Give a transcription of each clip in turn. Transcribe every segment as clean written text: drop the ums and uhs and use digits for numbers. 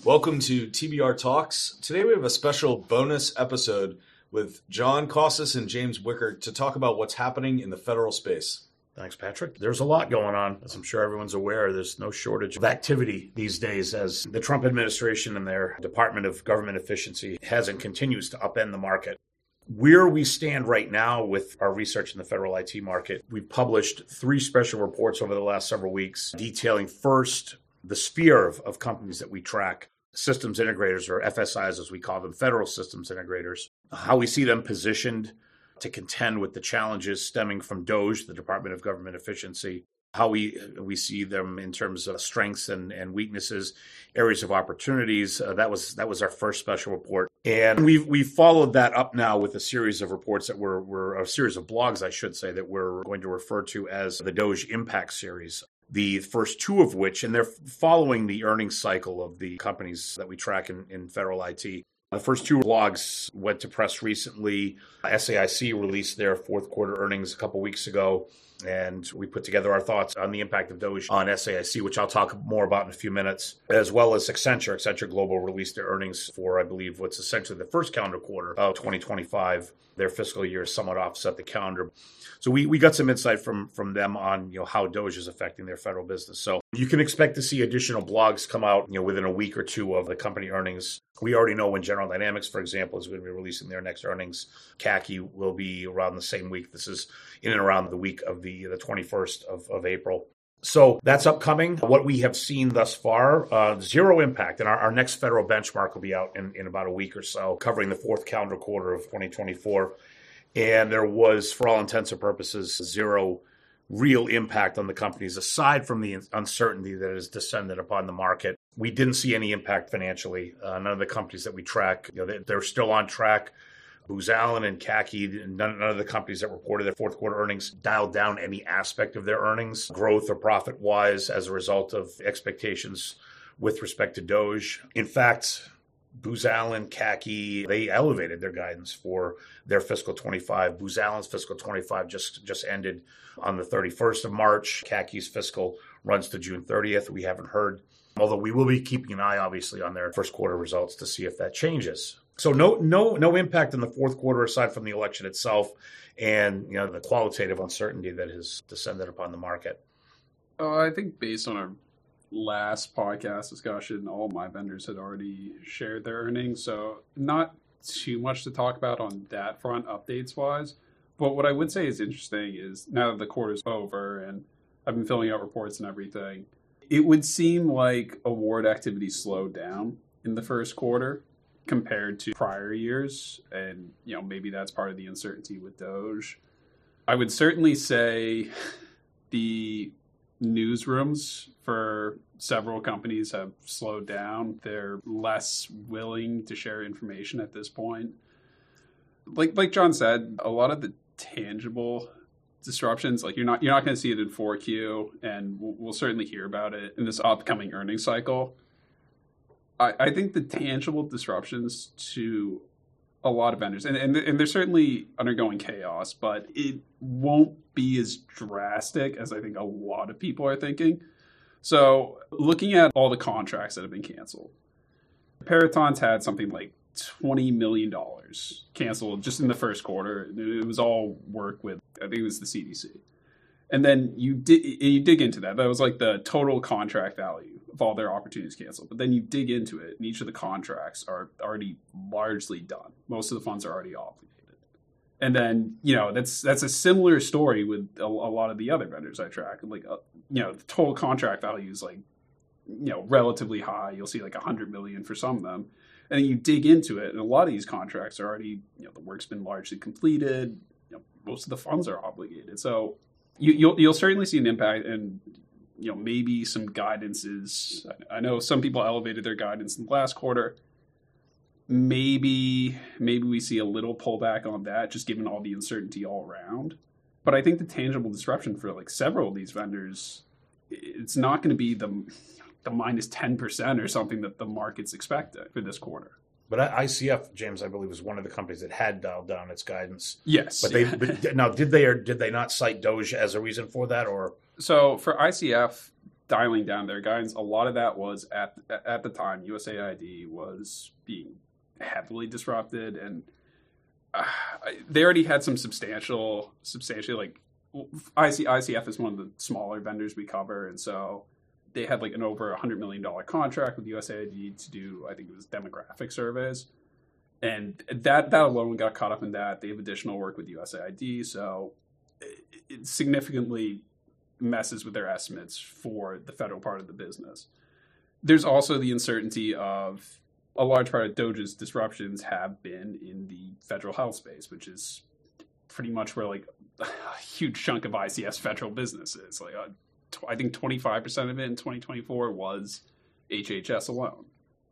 Welcome to TBR Talks. Today we have a special bonus episode with John Costas and James Wickert to talk about what's happening in the federal space. Thanks, Patrick. There's a lot going on. As I'm sure everyone's aware, there's no shortage of activity these days as the Trump administration and their Department of Government Efficiency has and continues to upend the market. Where we stand right now with our research in the federal IT market, we've published 3 special reports over the last several weeks detailing first the sphere of companies that we track, systems integrators, or FSIs as we call them, federal systems integrators, how we see them positioned to contend with the challenges stemming from DOGE, the Department of Government Efficiency, how we see them in terms of strengths and weaknesses, areas of opportunities. That was our first special report. And we've followed that up now with a series of reports that were a series of blogs, I should say, that we're going to refer to as the DOGE Impact Series. The first 2 of which, and they're following the earnings cycle of the companies that we track in federal IT. The first 2 blogs went to press recently. SAIC released their fourth quarter earnings a couple weeks ago, and we put together our thoughts on the impact of DOGE on SAIC, which I'll talk more about in a few minutes, as well as Accenture. Accenture Global released their earnings for, I believe, what's essentially the first calendar quarter of 2025. Their fiscal year somewhat offset the calendar. So we got some insight from them on how DOGE is affecting their federal business. So you can expect to see additional blogs come out within a week or 2 of the company earnings. We already know when General Dynamics, for example, is going to be releasing their next earnings. CACI will be around the same week. This is in and around the week of the 21st of April. So that's upcoming. What we have seen thus far, 0 impact. And our next federal benchmark will be out in about a week or so, covering the 4th calendar quarter of 2024. And there was, for all intents and purposes, 0 real impact on the companies, aside from the uncertainty that has descended upon the market. We didn't see any impact financially. None of the companies that we track, they're still on track. Booz Allen and CACI, none of the companies that reported their fourth quarter earnings dialed down any aspect of their earnings, growth or profit-wise, as a result of expectations with respect to DOGE. In fact, Booz Allen, CACI, they elevated their guidance for their fiscal 25. Booz Allen's fiscal 25 just ended on the 31st of March. CACI's fiscal runs to June 30th. We haven't heard, although we will be keeping an eye, obviously, on their first quarter results to see if that changes. So no impact in the fourth quarter aside from the election itself and the qualitative uncertainty that has descended upon the market. I think based on our last podcast discussion, all my vendors had already shared their earnings, so not too much to talk about on that front updates wise. But what I would say is interesting is now that the quarter's over and I've been filling out reports and everything, it would seem like award activity slowed down in the first quarter compared to prior years. And, maybe that's part of the uncertainty with DOGE. I would certainly say the newsrooms for several companies have slowed down. They're less willing to share information at this point. Like John said, a lot of the tangible disruptions, like you're not going to see it in 4Q, and we'll certainly hear about it in this upcoming earnings cycle. I think the tangible disruptions to a lot of vendors, and they're certainly undergoing chaos, but it won't be as drastic as I think a lot of people are thinking. So looking at all the contracts that have been canceled, Peraton's had something like $20 million canceled just in the first quarter. It was all work with, I think it was the CDC. And then you dig into that. That was like the total contract value of all their opportunities canceled. But then you dig into it, and each of the contracts are already largely done. Most of the funds are already obligated. And then, that's a similar story with a lot of the other vendors I track. Like, the total contract value is like, relatively high. You'll see like $100 million for some of them. And then you dig into it, and a lot of these contracts are already, the work's been largely completed. Most of the funds are obligated. So you'll certainly see an impact, and maybe some guidances. I know some people elevated their guidance in the last quarter. Maybe we see a little pullback on that, just given all the uncertainty all around. But I think the tangible disruption for like several of these vendors, it's not going to be the minus 10% or something that the market's expecting for this quarter. But ICF, James, I believe, was one of the companies that had dialed down its guidance. Yes. But now, did they or did they not cite DOGE as a reason for that? Or so for ICF, dialing down their guidance. A lot of that was at the time USAID was being heavily disrupted, and they already had some substantially like ICF is one of the smaller vendors we cover, and so they had like an over $100 million contract with USAID to do, I think it was demographic surveys. And that alone got caught up in that. They have additional work with USAID, so it significantly messes with their estimates for the federal part of the business. There's also the uncertainty of a large part of Doge's disruptions have been in the federal health space, which is pretty much where like a huge chunk of ICF's federal business is. Like I think 25% of it in 2024 was HHS alone.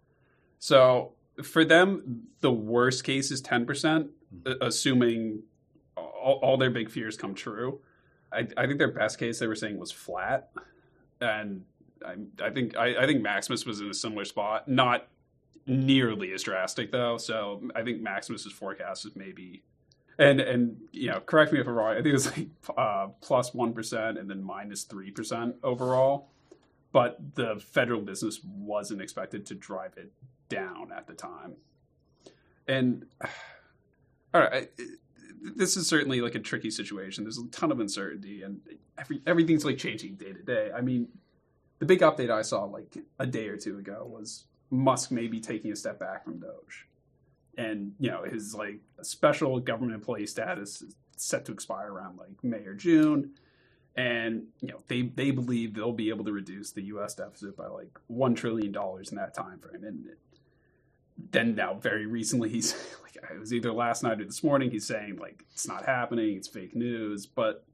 So for them, the worst case is 10%, assuming all their big fears come true. I think their best case they were saying was flat, and I think Maximus was in a similar spot, not nearly as drastic though. So I think Maximus's forecast is maybe, and correct me if I'm wrong, I think it was like plus 1% and then minus 3% overall. But the federal business wasn't expected to drive it down at the time. And all right, this is certainly like a tricky situation. There's a ton of uncertainty, and everything's like changing day to day. I mean, the big update I saw like a day or two ago was Musk may be taking a step back from Doge, and his like special government employee status is set to expire around like May or June. And they believe they'll be able to reduce the U.S. deficit by like $1 trillion in that time frame. And then now, very recently, he's like, it was either last night or this morning, he's saying like it's not happening, it's fake news. But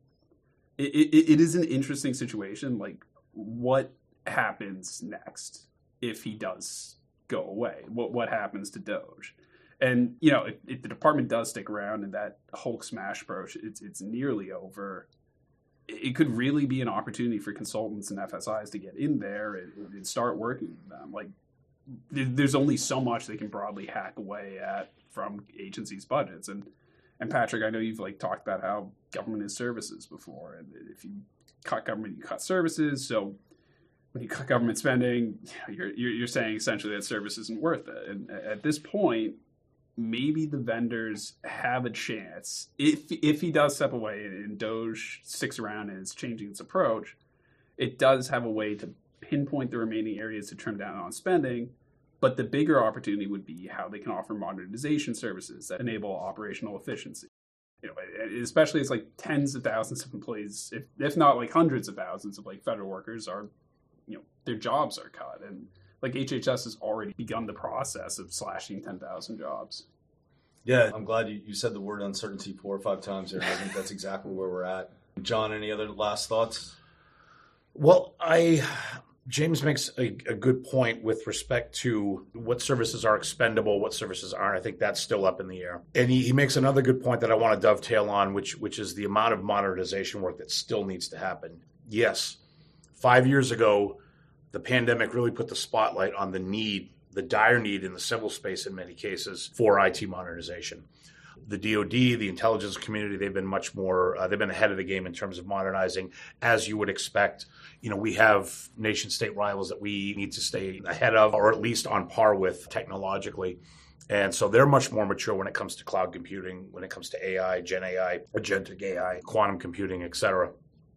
it is an interesting situation. Like, what happens next if he does go away? What happens to Doge? And if the department does stick around and that Hulk smash approach, it's nearly over. It could really be an opportunity for consultants and FSIs to get in there and start working with them. Like, there's only so much they can broadly hack away at from agencies' budgets. And Patrick, I know you've like talked about how government is services before, and if you cut government, you cut services. So when you cut government spending, you're saying essentially that service isn't worth it. And at this point, maybe the vendors have a chance, if he does step away and Doge sticks around and is changing its approach, it does have a way to pinpoint the remaining areas to trim down on spending. But the bigger opportunity would be how they can offer modernization services that enable operational efficiency. Especially as like tens of thousands of employees, if not like hundreds of thousands of like federal workers are, their jobs are cut. And like HHS has already begun the process of slashing 10,000 jobs. Yeah, I'm glad you said the word uncertainty 4 or 5 times there. I think that's exactly where we're at. John, any other last thoughts? Well, James makes a good point with respect to what services are expendable, what services aren't. I think that's still up in the air. And he makes another good point that I want to dovetail on, which is the amount of modernization work that still needs to happen. Yes, 5 years ago, the pandemic really put the spotlight on the dire need in the civil space in many cases for IT modernization. The DoD, the intelligence community, they've been much more, they've been ahead of the game in terms of modernizing, as you would expect. We have nation-state rivals that we need to stay ahead of, or at least on par with technologically. And so they're much more mature when it comes to cloud computing, when it comes to AI, Gen AI, agentic AI, quantum computing, et cetera.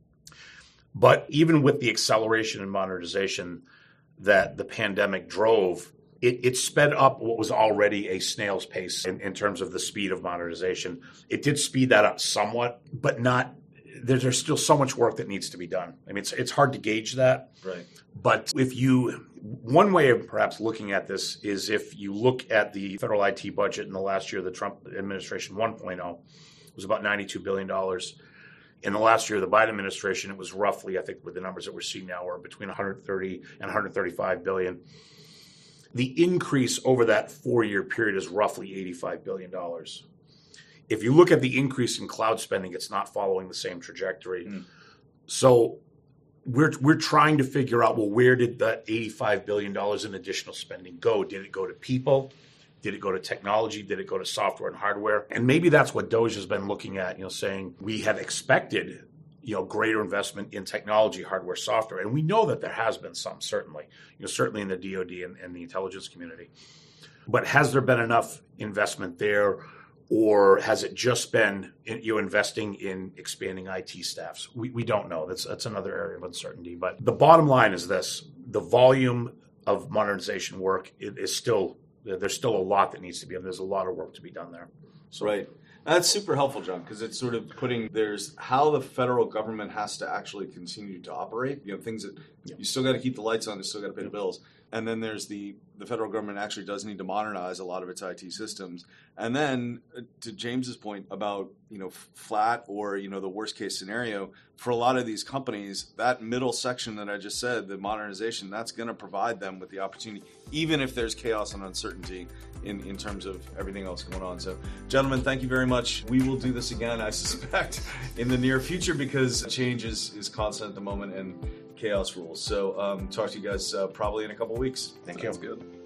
But even with the acceleration and modernization that the pandemic drove, it sped up what was already a snail's pace in terms of the speed of modernization. It did speed that up somewhat, but not. There's still so much work that needs to be done. I mean, it's hard to gauge that. Right. But one way of perhaps looking at this is if you look at the federal IT budget in the last year, the Trump administration 1.0 was about $92 billion. In the last year of the Biden administration, it was roughly, I think with the numbers that we're seeing now, are between 130 and 135 billion. The increase over that 4-year period is roughly $85 billion. If you look at the increase in cloud spending, it's not following the same trajectory. So we're trying to figure out, well, where did that $85 billion in additional spending go? Did it go to people? Did it go to technology? Did it go to software and hardware? And maybe that's what Doge has been looking at, saying we had expected greater investment in technology, hardware, software. And we know that there has been some, certainly, certainly in the DoD and the intelligence community. But has there been enough investment there, or has it just been investing in expanding IT staffs? We don't know. That's another area of uncertainty. But the bottom line is this: the volume of modernization work is still, there's still a lot that needs to be done. There's a lot of work to be done there. So, right. That's super helpful, John, because it's sort of there's how the federal government has to actually continue to operate. Things that you still got to keep the lights on, you still got to pay the bills. And then there's the federal government actually does need to modernize a lot of its IT systems. And then to James's point about, flat or, the worst case scenario, for a lot of these companies, that middle section that I just said, the modernization, that's going to provide them with the opportunity, even if there's chaos and uncertainty in terms of everything else going on. So, gentlemen, thank you very much. We will do this again, I suspect, in the near future, because change is constant at the moment and chaos rules. So talk to you guys probably in a couple weeks. Thank you. That's good.